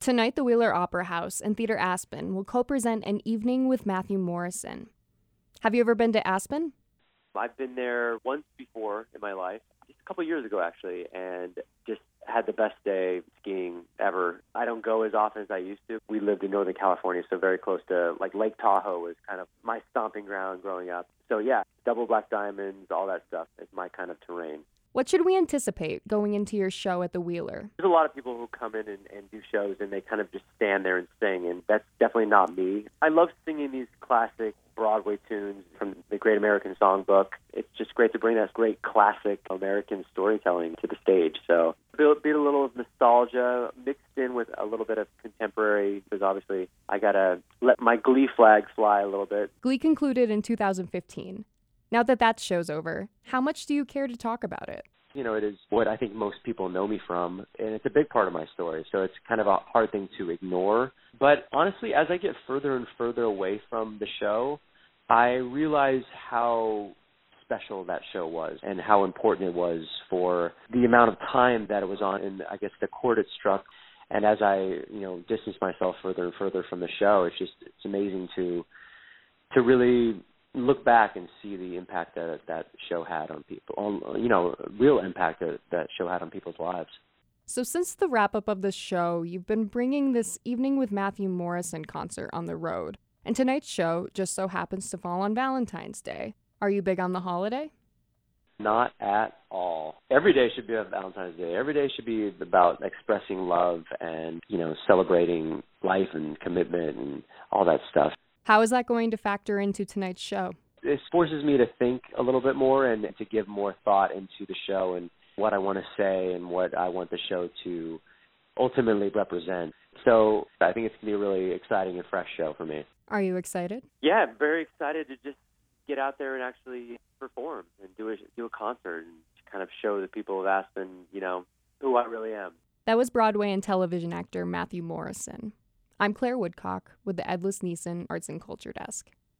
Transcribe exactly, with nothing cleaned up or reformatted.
Tonight, the Wheeler Opera House and Theater Aspen will co-present An Evening with Matthew Morrison. Have you ever been to Aspen? I've been there once before in my life, just a couple of years ago actually, and just had the best day skiing ever. I don't go as often as I used to. We lived in Northern California, so very close to, like, Lake Tahoe was kind of my stomping ground growing up. So yeah, double black diamonds, all that stuff is my kind of terrain. What should we anticipate going into your show at the Wheeler? There's a lot of people who come in and, and do shows and they kind of just stand there and sing, and that's definitely not me. I love singing these classic Broadway tunes from the Great American Songbook. It's just great to bring that great classic American storytelling to the stage. So it'll be a little of nostalgia mixed in with a little bit of contemporary, because obviously I got to let my Glee flag fly a little bit. Glee concluded in two thousand fifteen. Now that that show's over, how much do you care to talk about it? You know, it is what I think most people know me from, and it's a big part of my story, so it's kind of a hard thing to ignore. But honestly, as I get further and further away from the show, I realize how special that show was and how important it was for the amount of time that it was on and, I guess, the chord it struck. And as I, you know, distance myself further and further from the show, it's just, it's amazing to to really look back and see the impact that that show had on people, on, you know, real impact that that show had on people's lives. So since the wrap-up of the show, you've been bringing this Evening with Matthew Morrison concert on the road. And tonight's show just so happens to fall on Valentine's Day. Are you big on the holiday? Not at all. Every day should be a Valentine's Day. Every day should be about expressing love and, you know, celebrating life and commitment and all that stuff. How is that going to factor into tonight's show? It forces me to think a little bit more and to give more thought into the show and what I want to say and what I want the show to ultimately represent. So I think it's going to be a really exciting and fresh show for me. Are you excited? Yeah, I'm very excited to just get out there and actually perform and do a, do a concert and kind of show the people of Aspen, you know, who I really am. That was Broadway and television actor Matthew Morrison. I'm Claire Woodcock with the Ed Lusniesen Arts and Culture Desk.